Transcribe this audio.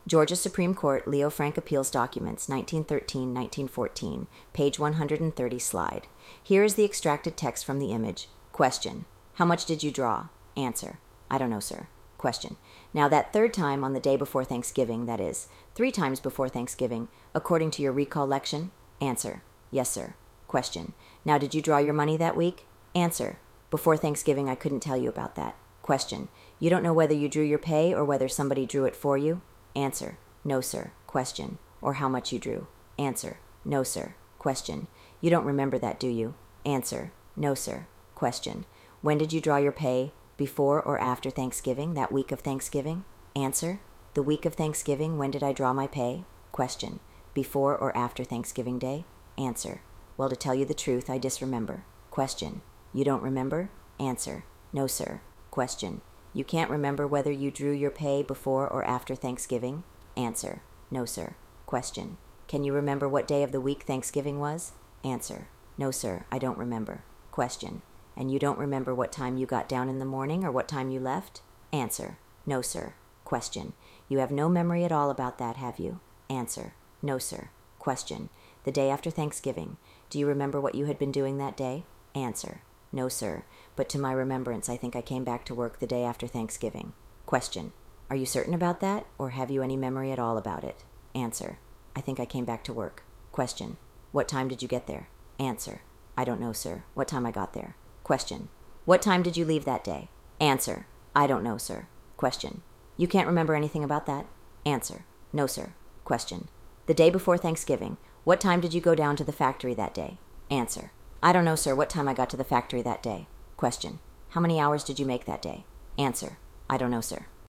Georgia Supreme Court, Leo Frank Appeals Documents, 1913-1914, page 130, slide. Here is the extracted text from the image. Question. How much did you draw? Answer. I don't know, sir. Question. Now that third time on the day before Thanksgiving, that is, 3 times before Thanksgiving, according to your recollection? Answer. Yes, sir. Question. Now did you draw your money that week? Answer. Before Thanksgiving, I couldn't tell you about that. Question. You don't know whether you drew your pay or whether somebody drew it for you? Answer. No, sir. Question. Or how much you drew? Answer. No, sir. Question. You don't remember that, do you? Answer. No, sir. Question. When did you draw your pay? Before or after Thanksgiving, that week of Thanksgiving? Answer. The week of Thanksgiving, when did I draw my pay? Question. Before or after Thanksgiving Day? Answer. Well, to tell you the truth, I disremember. Question. You don't remember? Answer. No, sir. Question. You can't remember whether you drew your pay before or after Thanksgiving? Answer. No, sir. Question. Can you remember what day of the week Thanksgiving was? Answer. No, sir. I don't remember. Question. And you don't remember what time you got down in the morning or what time you left? Answer. No, sir. Question. You have no memory at all about that, have you? Answer. No, sir. Question. The day after Thanksgiving, do you remember what you had been doing that day? Answer. No, sir. But to my remembrance, I think I came back to work the day after Thanksgiving. Question. Are you certain about that, or have you any memory at all about it? Answer. I think I came back to work. Question. What time did you get there? Answer. I don't know, sir. What time I got there? Question. What time did you leave that day? Answer. I don't know, sir. Question. You can't remember anything about that? Answer. No, sir. Question. The day before Thanksgiving, what time did you go down to the factory that day? Answer. I don't know, sir, what time I got to the factory that day. Question. How many hours did you make that day? Answer. I don't know, sir.